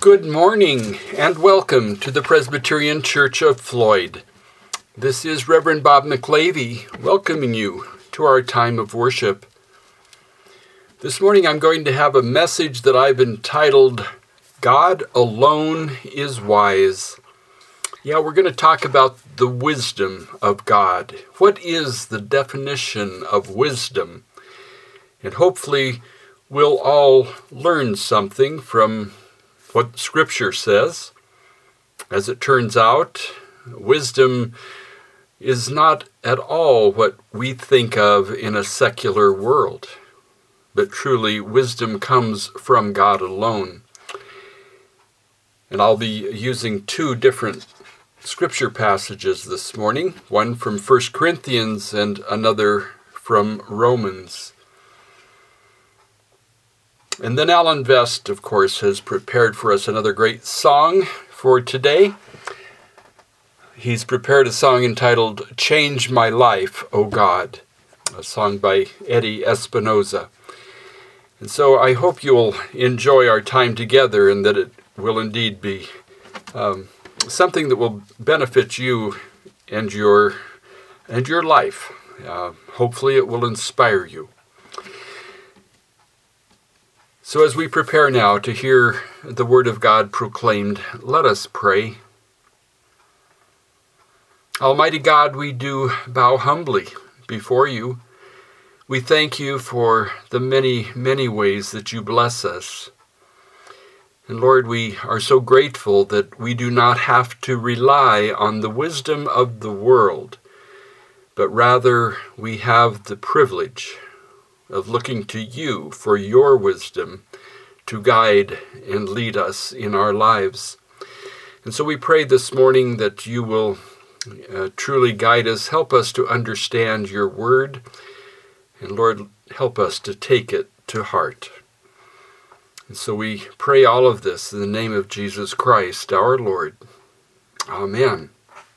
Good morning and welcome to the Presbyterian Church of Floyd. This is Reverend Bob McLavy welcoming you to our time of worship. This morning I'm going to have a message that I've entitled, God Alone is Wise. We're going to talk about the wisdom of God. What is the definition of wisdom? And hopefully we'll all learn something from what Scripture says. As it turns out, wisdom is not at all what we think of in a secular world, but truly wisdom comes from God alone. And I'll be using two different Scripture passages this morning, one from 1 Corinthians and another from Romans. And then Alan Vest, of course, has prepared for us another great song for today. He's prepared a song entitled, Change My Life, O God, a song by Eddie Espinoza. And so I hope you'll enjoy our time together and that it will indeed be something that will benefit you and your life. Hopefully it will inspire you. So as we prepare now to hear the Word of God proclaimed, let us pray. Almighty God, we do bow humbly before you. We thank you for the many, many ways that you bless us. And Lord, we are so grateful that we do not have to rely on the wisdom of the world, but rather we have the privilege of looking to you for your wisdom to guide and lead us in our lives. And so we pray this morning that you will truly guide us, help us to understand your word, and Lord, help us to take it to heart. And so we pray all of this in the name of Jesus Christ, our Lord. Amen.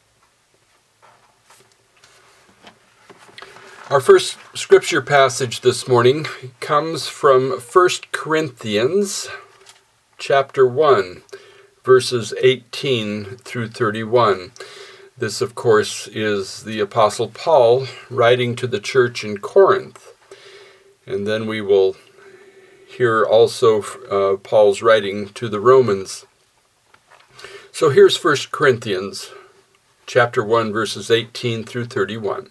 Our first scripture passage this morning comes from 1 Corinthians chapter 1, verses 18 through 31. This, of course, is the Apostle Paul writing to the church in Corinth. And then we will hear also Paul's writing to the Romans. So here's 1 Corinthians chapter 1, verses 18 through 31.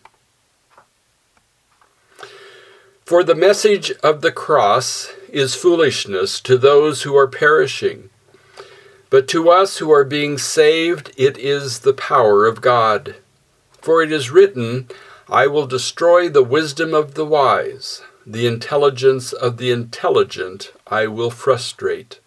For the message of the cross is foolishness to those who are perishing, but to us who are being saved it is the power of God. For it is written, I will destroy the wisdom of the wise, the intelligence of the intelligent I will frustrate.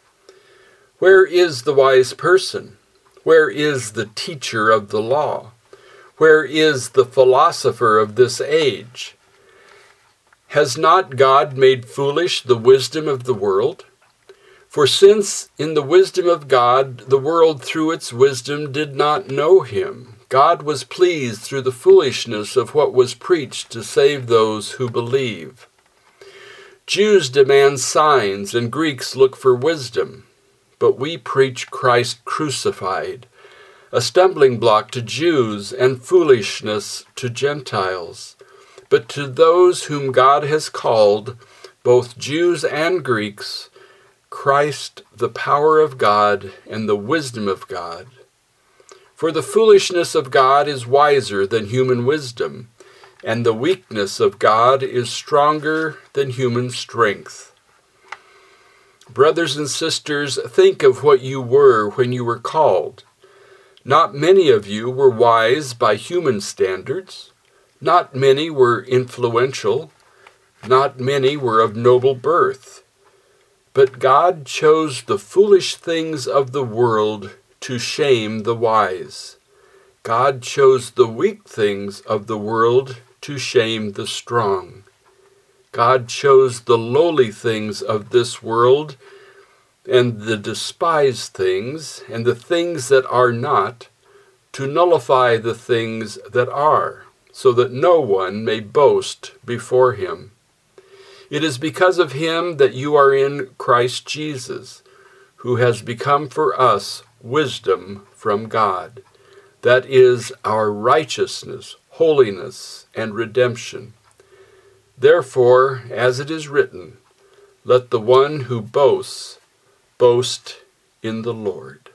Where is the wise person? Where is the teacher of the law? Where is the philosopher of this age? Has not God made foolish the wisdom of the world? For since in the wisdom of God the world through its wisdom did not know him, God was pleased through the foolishness of what was preached to save those who believe. Jews demand signs and Greeks look for wisdom, but we preach Christ crucified, a stumbling block to Jews and foolishness to Gentiles. But to those whom God has called, both Jews and Greeks, Christ, the power of God and the wisdom of God. For the foolishness of God is wiser than human wisdom, and the weakness of God is stronger than human strength. Brothers and sisters, think of what you were when you were called. Not many of you were wise by human standards. Not many were influential, not many were of noble birth. But God chose the foolish things of the world to shame the wise. God chose the weak things of the world to shame the strong. God chose the lowly things of this world and the despised things and the things that are not to nullify the things that are, so that no one may boast before him. It is because of him that you are in Christ Jesus, who has become for us wisdom from God. That is our righteousness, holiness, and redemption. Therefore, as it is written, let the one who boasts boast in the Lord.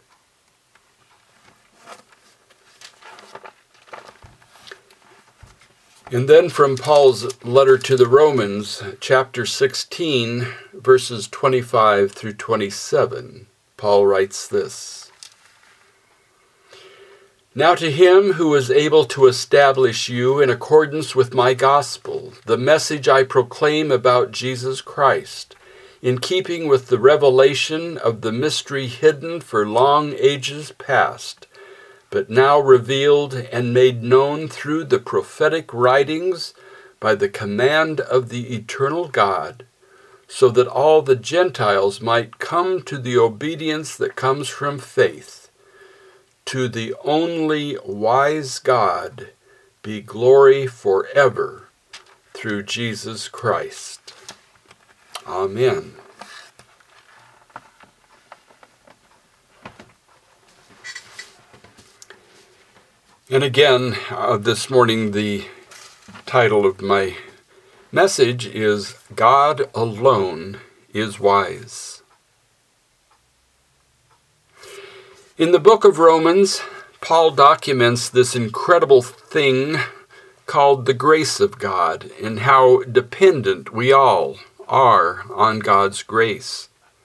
And then from Paul's letter to the Romans, chapter 16, verses 25 through 27, Paul writes this. Now to him who is able to establish you in accordance with my gospel, the message I proclaim about Jesus Christ, in keeping with the revelation of the mystery hidden for long ages past, but now revealed and made known through the prophetic writings by the command of the eternal God, so that all the Gentiles might come to the obedience that comes from faith. To the only wise God be glory forever through Jesus Christ. Amen. And again, this morning, the title of my message is God Alone is Wise. In the book of Romans, Paul documents this incredible thing called the grace of God and how dependent we all are on God's grace.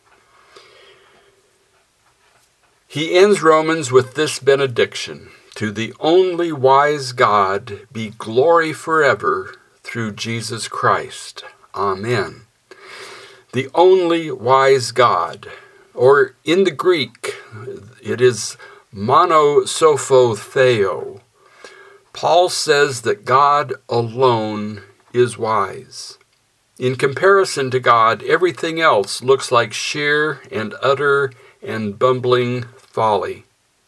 He ends Romans with this benediction. To the only wise God be glory forever through Jesus Christ. Amen. The only wise God, or in the Greek, it is monosopho theo. Paul says that God alone is wise. In comparison to God, everything else looks like sheer and utter and bumbling folly.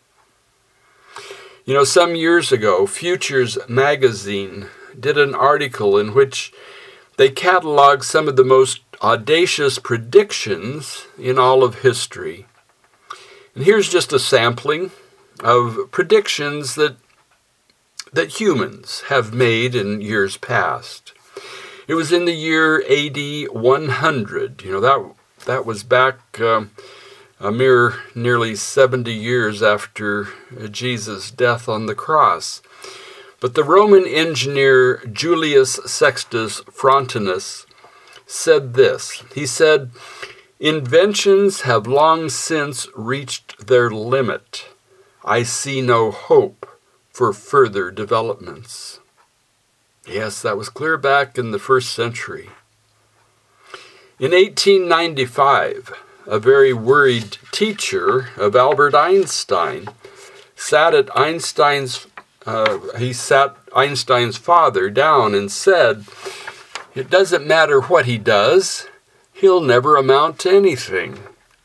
You know, some years ago, Futures magazine did an article in which they cataloged some of the most audacious predictions in all of history. And here's just a sampling of predictions that humans have made in years past. It was in the year AD 100. You know, that was back a mere nearly 70 years after Jesus' death on the cross. But the Roman engineer Julius Sextus Frontinus said this. He said, "Inventions have long since reached their limit. I see no hope for further developments." Yes, that was clear back in the first century. In 1895, a very worried teacher of Albert Einstein sat Einstein's father down and said, "It doesn't matter what he does, he'll never amount to anything."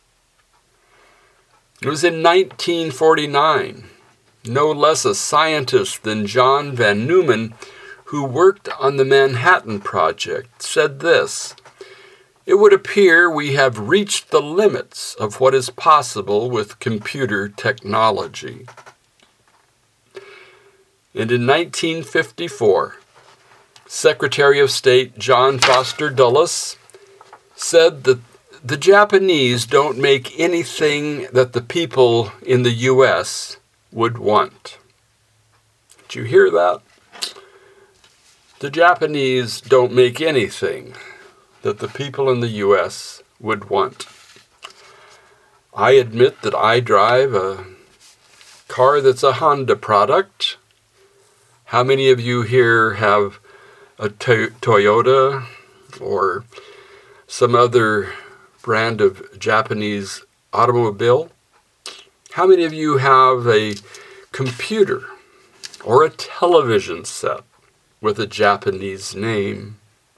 It was in 1949, no less a scientist than John von Neumann, who worked on the Manhattan Project, said this, "It would appear we have reached the limits of what is possible with computer technology." And in 1954, Secretary of State John Foster Dulles said that the Japanese don't make anything that the people in the U.S. would want. Did you hear that? The Japanese don't make anything that the people in the U.S. would want. I admit that I drive a car that's a Honda product. How many of you here have a Toyota or some other brand of Japanese automobile? How many of you have a computer or a television set with a Japanese name?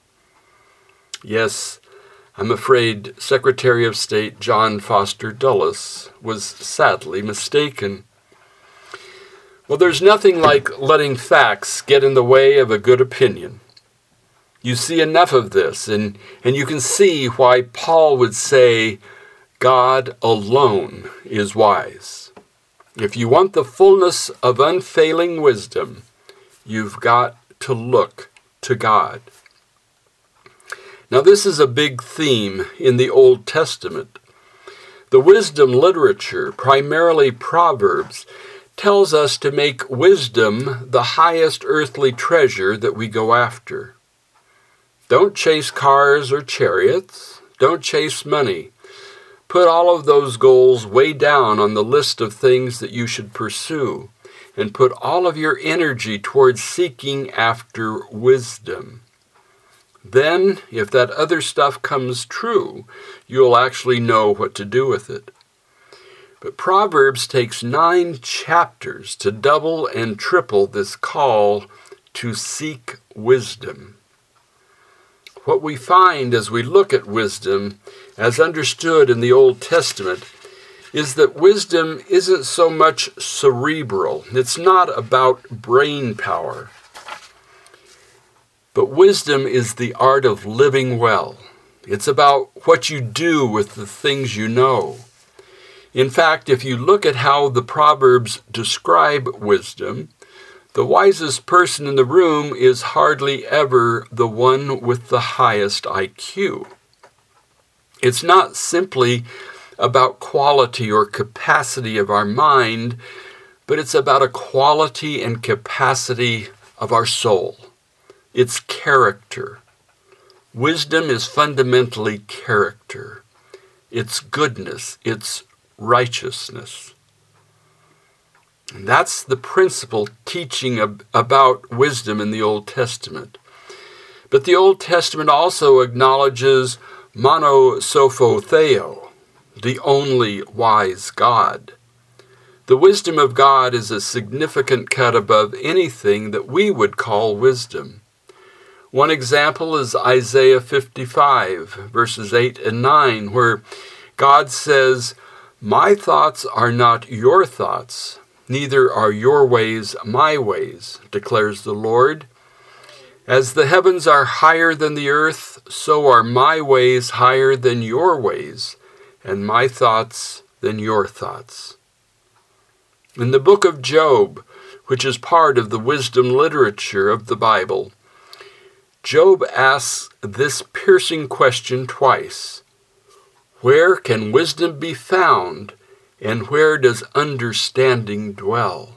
Yes, I'm afraid Secretary of State John Foster Dulles was sadly mistaken. Well, there's nothing like letting facts get in the way of a good opinion. You see enough of this, and you can see why Paul would say, God alone is wise. If you want the fullness of unfailing wisdom, you've got to look to God. Now, this is a big theme in the Old Testament. The wisdom literature, primarily Proverbs, tells us to make wisdom the highest earthly treasure that we go after. Don't chase cars or chariots. Don't chase money. Put all of those goals way down on the list of things that you should pursue, and put all of your energy towards seeking after wisdom. Then, if that other stuff comes true, you'll actually know what to do with it. But Proverbs takes 9 chapters to double and triple this call to seek wisdom. What we find as we look at wisdom, as understood in the Old Testament, is that wisdom isn't so much cerebral. It's not about brain power. But wisdom is the art of living well. It's about what you do with the things you know. In fact, if you look at how the Proverbs describe wisdom, the wisest person in the room is hardly ever the one with the highest IQ. It's not simply about quality or capacity of our mind, but it's about a quality and capacity of our soul. It's character. Wisdom is fundamentally character. It's goodness. It's righteousness. And that's the principal teaching about wisdom in the Old Testament. But the Old Testament also acknowledges monosophos, the only wise God. The wisdom of God is a significant cut above anything that we would call wisdom. One example is Isaiah 55, verses 8 and 9, where God says, "My thoughts are not your thoughts, neither are your ways my ways, declares the Lord. As the heavens are higher than the earth, so are my ways higher than your ways, and my thoughts than your thoughts." In the book of Job, which is part of the wisdom literature of the Bible, Job asks this piercing question twice. Where can wisdom be found, and where does understanding dwell?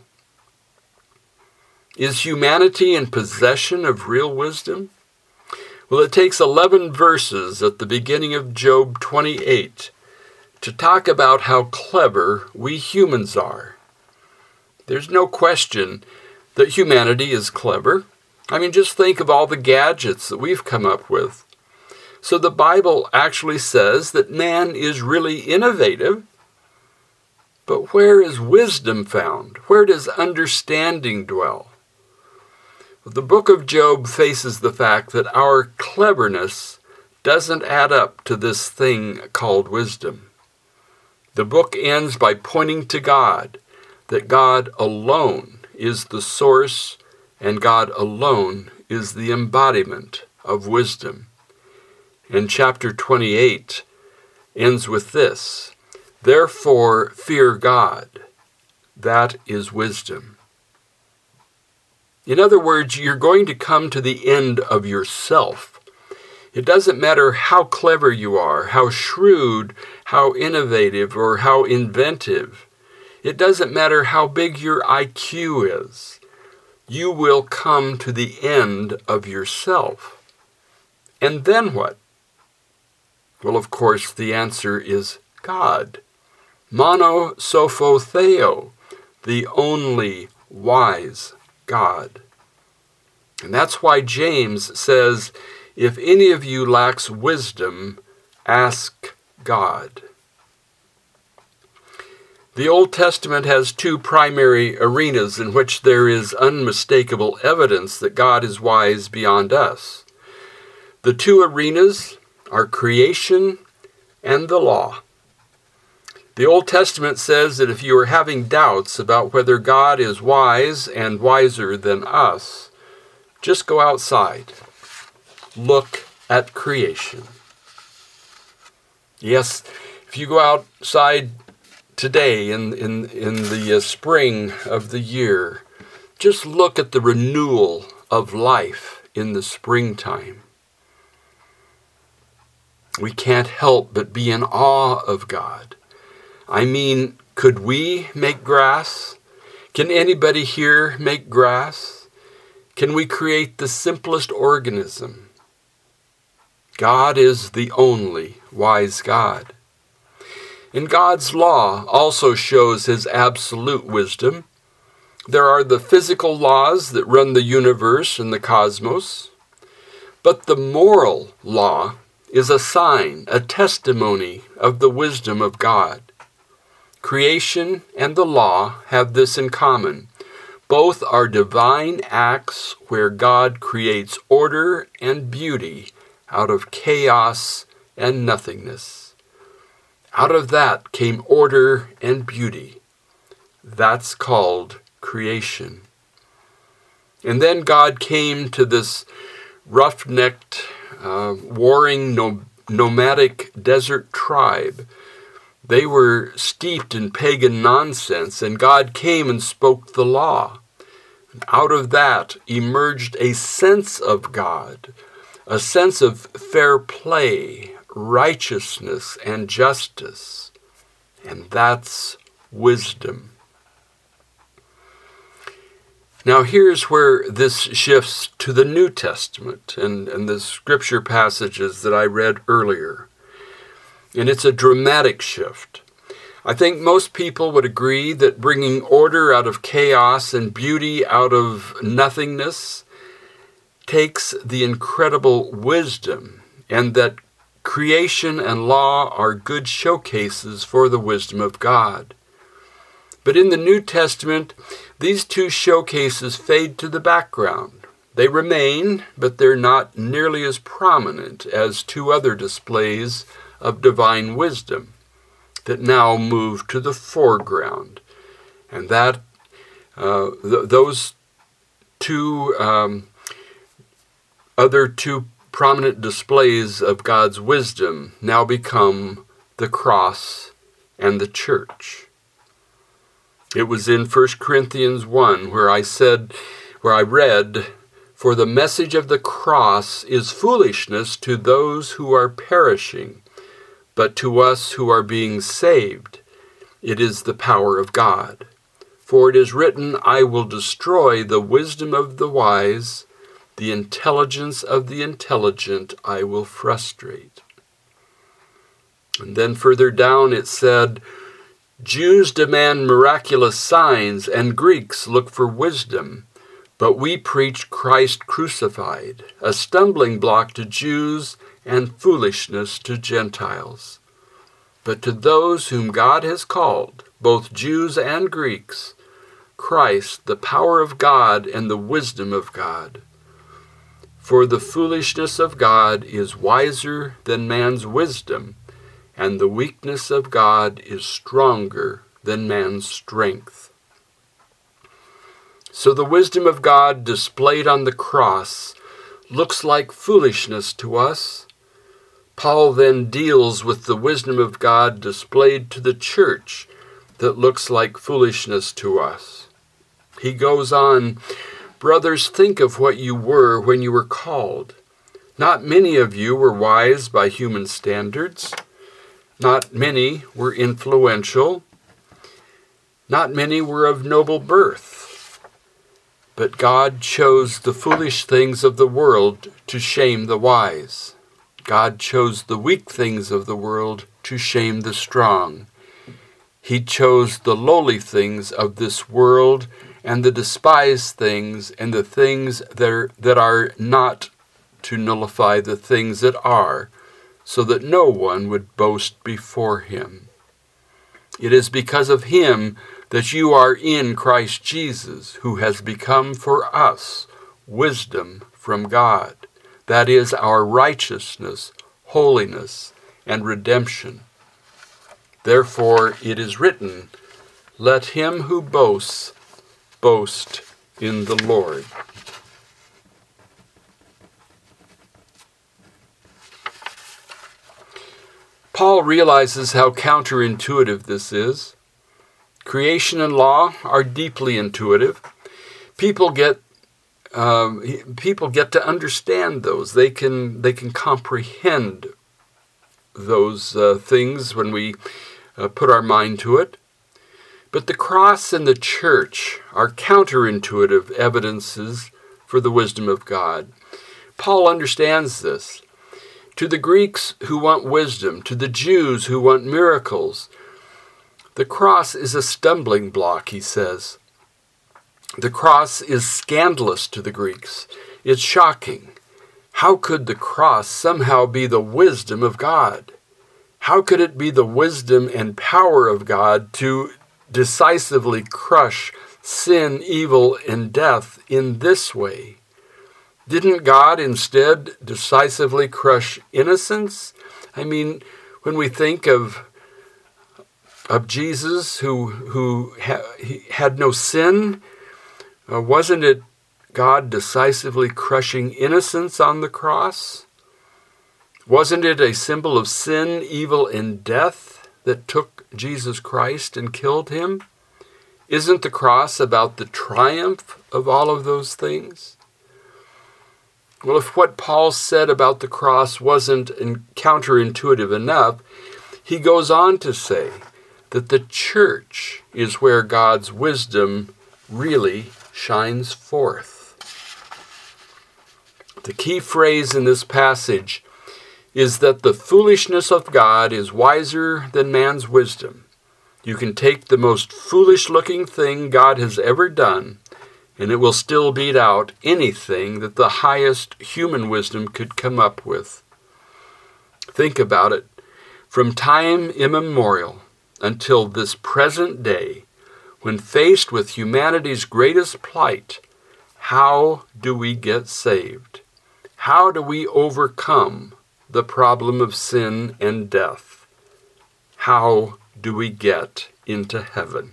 Is humanity in possession of real wisdom? Well, it takes 11 verses at the beginning of Job 28 to talk about how clever we humans are. There's no question that humanity is clever. I mean, just think of all the gadgets that we've come up with. So the Bible actually says that man is really innovative. But where is wisdom found? Where does understanding dwell? The book of Job faces the fact that our cleverness doesn't add up to this thing called wisdom. The book ends by pointing to God, that God alone is the source and God alone is the embodiment of wisdom. And chapter 28 ends with this: "Therefore fear God, that is wisdom." In other words, you're going to come to the end of yourself. It doesn't matter how clever you are, how shrewd, how innovative, or how inventive. It doesn't matter how big your IQ is. You will come to the end of yourself. And then what? Well, of course, the answer is God. Monosophos, the only wise God. And that's why James says, if any of you lacks wisdom, ask God. The Old Testament has 2 primary arenas in which there is unmistakable evidence that God is wise beyond us. The 2 arenas are creation and the law. The Old Testament says that if you are having doubts about whether God is wise and wiser than us, just go outside. Look at creation. Yes, If you go outside today in the spring of the year, just look at the renewal of life in the springtime. We can't help but be in awe of God. I mean, could we make grass? Can anybody here make grass? Can we create the simplest organism? God is the only wise God. And God's law also shows his absolute wisdom. There are the physical laws that run the universe and the cosmos, but the moral law is a sign, a testimony of the wisdom of God. Creation and the law have this in common. Both are divine acts where God creates order and beauty out of chaos and nothingness. Out of that came order and beauty. That's called creation. And then God came to this rough-necked, warring, nomadic desert tribe. They were steeped in pagan nonsense, and God came and spoke the law. And out of that emerged a sense of God, a sense of fair play, righteousness, and justice. And that's wisdom. Now here's where this shifts to the New Testament and the scripture passages that I read earlier. And it's a dramatic shift. I think most people would agree that bringing order out of chaos and beauty out of nothingness takes the incredible wisdom, and that creation and law are good showcases for the wisdom of God. But in the New Testament, these two showcases fade to the background. They remain, but they're not nearly as prominent as two other displays of divine wisdom that now move to the foreground. And that those two other two prominent displays of God's wisdom now become the cross and the church. It was in 1 Corinthians 1 where I read, "For the message of the cross is foolishness to those who are perishing, but to us who are being saved, it is the power of God. For it is written, I will destroy the wisdom of the wise, the intelligence of the intelligent I will frustrate." And then further down it said, "Jews demand miraculous signs, and Greeks look for wisdom. But we preach Christ crucified, a stumbling block to Jews and foolishness to Gentiles. But to those whom God has called, both Jews and Greeks, Christ, the power of God and the wisdom of God. For the foolishness of God is wiser than man's wisdom, and the weakness of God is stronger than man's strength." So the wisdom of God displayed on the cross looks like foolishness to us. Paul then deals with the wisdom of God displayed to the church that looks like foolishness to us. He goes on, "Brothers, think of what you were when you were called. Not many of you were wise by human standards. Not many were influential. Not many were of noble birth. But God chose the foolish things of the world to shame the wise. God chose the weak things of the world to shame the strong. He chose the lowly things of this world and the despised things and the things that are not to nullify the things that are, so that no one would boast before him. It is because of him that you are in Christ Jesus, who has become for us wisdom from God. That is our righteousness, holiness, and redemption. Therefore it is written, let him who boasts, boast in the Lord." Paul realizes how counterintuitive this is. Creation and law are deeply intuitive. People get to understand those. They can comprehend those things when we put our mind to it. But the cross and the church are counterintuitive evidences for the wisdom of God. Paul understands this. To the Greeks who want wisdom, to the Jews who want miracles, the cross is a stumbling block, he says. The cross is scandalous to the Greeks. It's shocking. How could the cross somehow be the wisdom of God? How could it be the wisdom and power of God to decisively crush sin, evil, and death in this way? Didn't God instead decisively crush innocence? I mean, when we think of Jesus who had no sin, wasn't it God decisively crushing innocence on the cross? Wasn't it a symbol of sin, evil, and death that took Jesus Christ and killed him? Isn't the cross about the triumph of all of those things? Well, if what Paul said about the cross wasn't counterintuitive enough, he goes on to say that the church is where God's wisdom really shines forth. The key phrase in this passage is that the foolishness of God is wiser than man's wisdom. You can take the most foolish-looking thing God has ever done, and it will still beat out anything that the highest human wisdom could come up with. Think about it. From time immemorial until this present day, when faced with humanity's greatest plight, how do we get saved? How do we overcome the problem of sin and death? How do we get into heaven?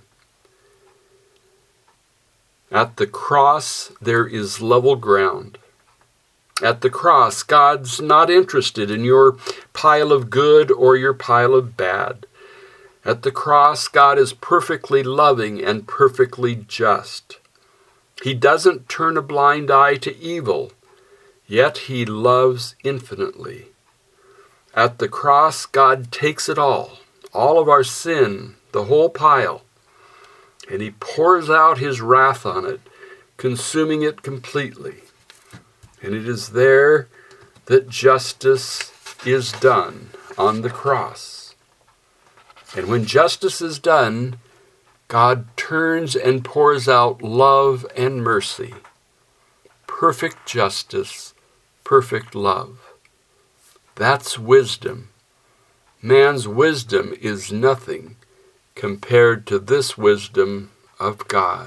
At the cross, there is level ground. At the cross, God's not interested in your pile of good or your pile of bad. At the cross, God is perfectly loving and perfectly just. He doesn't turn a blind eye to evil, yet he loves infinitely. At the cross, God takes it all of our sin, the whole pile, and he pours out his wrath on it, consuming it completely. And it is there that justice is done on the cross. And when justice is done, God turns and pours out love and mercy. Perfect justice, perfect love. That's wisdom. Man's wisdom is nothing compared to this wisdom of God.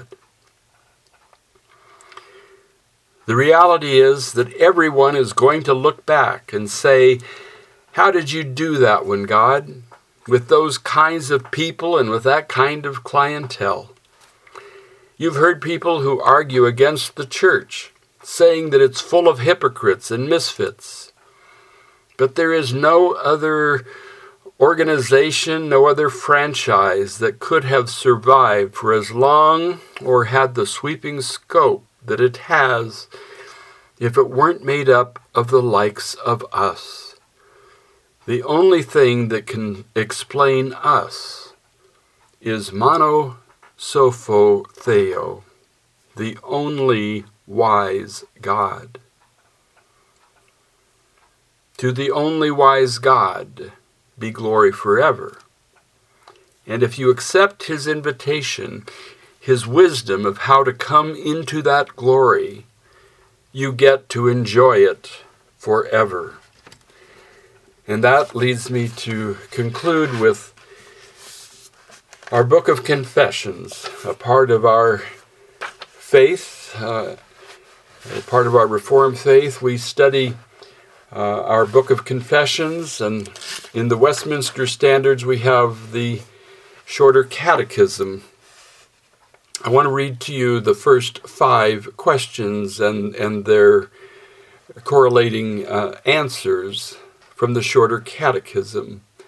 The reality is that everyone is going to look back and say, how did you do that one, God? With those kinds of people and with that kind of clientele. You've heard people who argue against the church, saying that it's full of hypocrites and misfits. But there is no other organization, no other franchise that could have survived for as long or had the sweeping scope that it has if it weren't made up of the likes of us. The only thing that can explain us is mono sopho theo, the only wise God. To the only wise God be glory forever. And if you accept his invitation, his wisdom of how to come into that glory, you get to enjoy it forever. And that leads me to conclude with our Book of Confessions, a part of our faith, a part of our Reformed faith. We study our Book of Confessions, and in the Westminster Standards we have the Shorter Catechism. I want to read to you the first 5 questions and their correlating answers from the Shorter Catechism.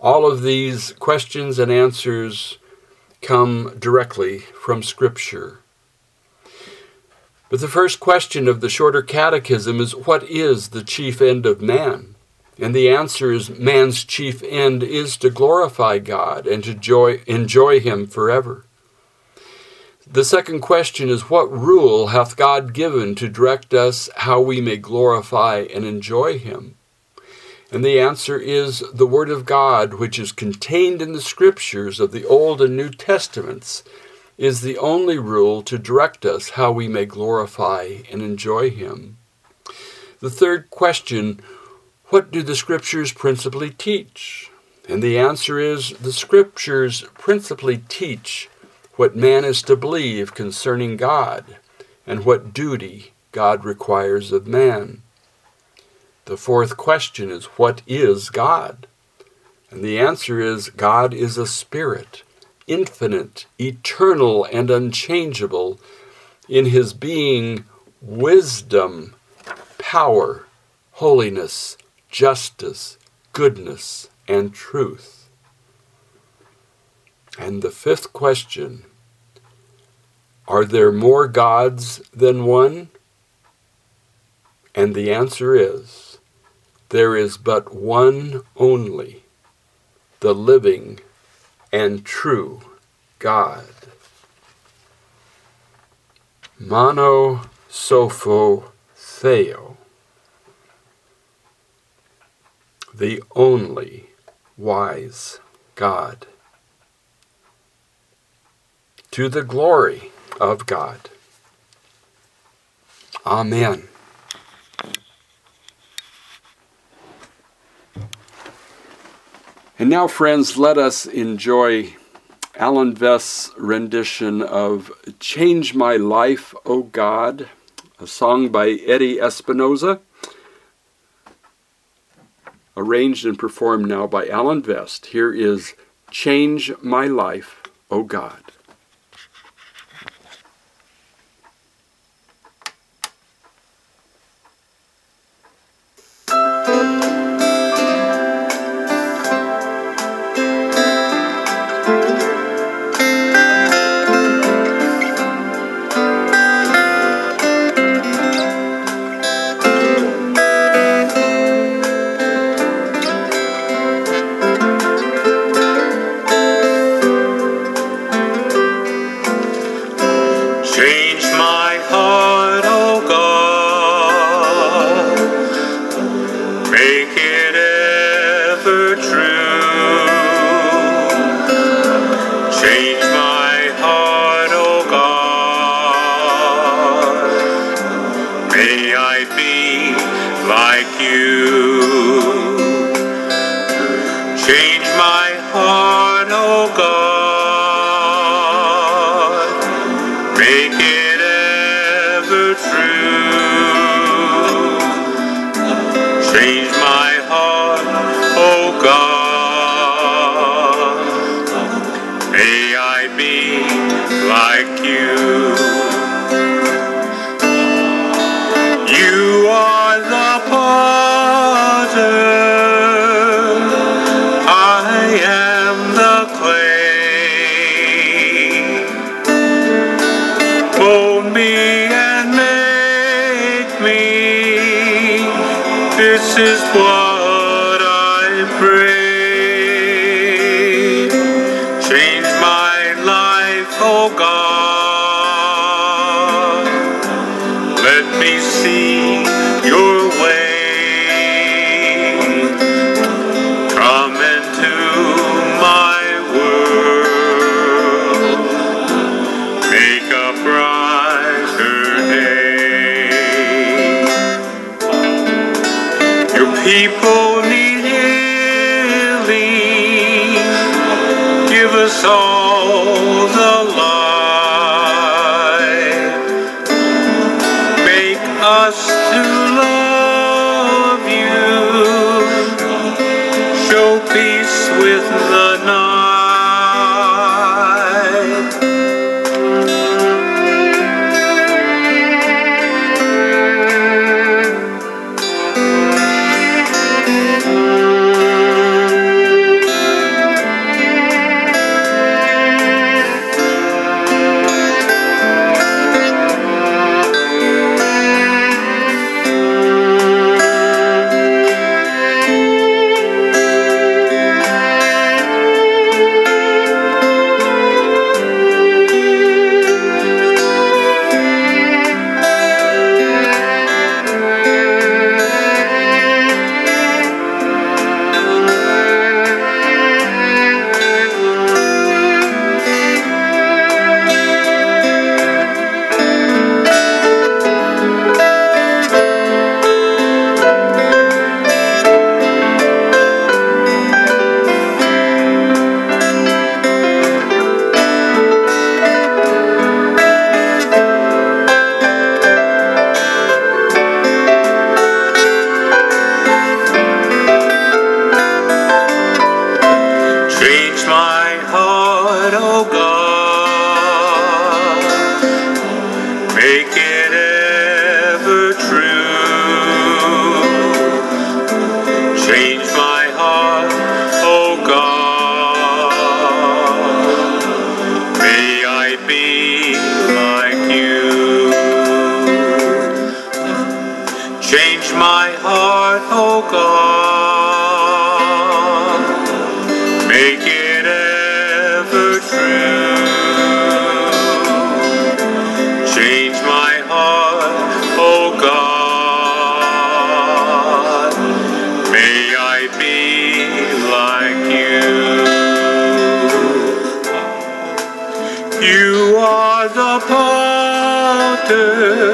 All of these questions and answers come directly from Scripture. But the first question of the Shorter Catechism is, what is the chief end of man? And the answer is, man's chief end is to glorify God and to enjoy Him forever. The second question is, what rule hath God given to direct us how we may glorify and enjoy Him? And the answer is, the Word of God, which is contained in the Scriptures of the Old and New Testaments, is the only rule to direct us how we may glorify and enjoy Him. The third question, what do the Scriptures principally teach? And the answer is, the Scriptures principally teach what man is to believe concerning God and what duty God requires of man. The fourth question is, what is God? And the answer is, God is a spirit, infinite, eternal, and unchangeable in His being, wisdom, power, holiness, justice, goodness, and truth. And the fifth question, are there more gods than one? And the answer is, there is but one only, the living and true God. Mono Sopho Theo, the only wise God. To the glory of God. Amen. And now, friends, let us enjoy Alan Vest's rendition of Change My Life, O God, a song by Eddie Espinoza, arranged and performed now by Alan Vest. Here is Change My Life, O God. This is what I pray. Change my life, oh God. Let me see your way. Come into my world. Make a brighter day. Your people need healing. Give us all the light. Make us to love you. Show peace with the night. heart, O God, make it ever true. Change my heart, O God, may I be like you. Change my heart, O God, make it ever true. Change my heart, O God, may I be like you. You are the potter,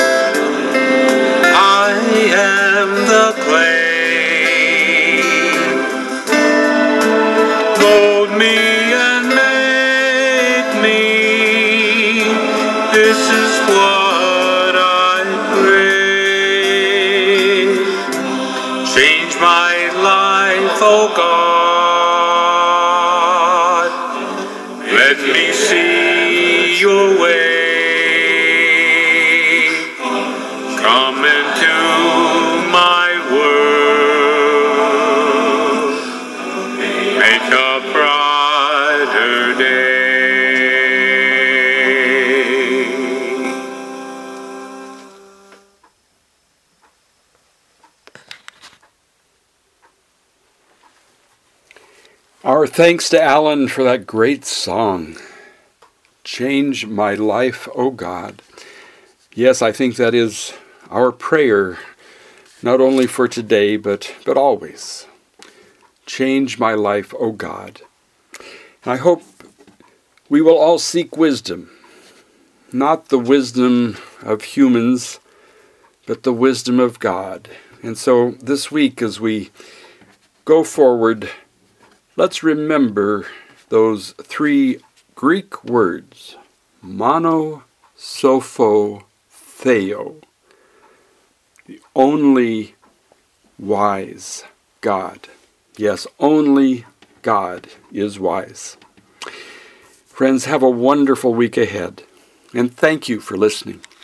I am the clay. Mold me and make me, this is what I pray. Change my life, O God, let me see your way. Come into my world, make a brighter day. Our thanks to Alan for that great song, Change My Life, O God. Yes, I think that is our prayer, not only for today, but always. Change my life, O God. And I hope we will all seek wisdom, not the wisdom of humans, but the wisdom of God. And so this week, as we go forward, let's remember those three Greek words, mono, sopho, theo, the only wise God. Yes, only God is wise. Friends, have a wonderful week ahead, and thank you for listening.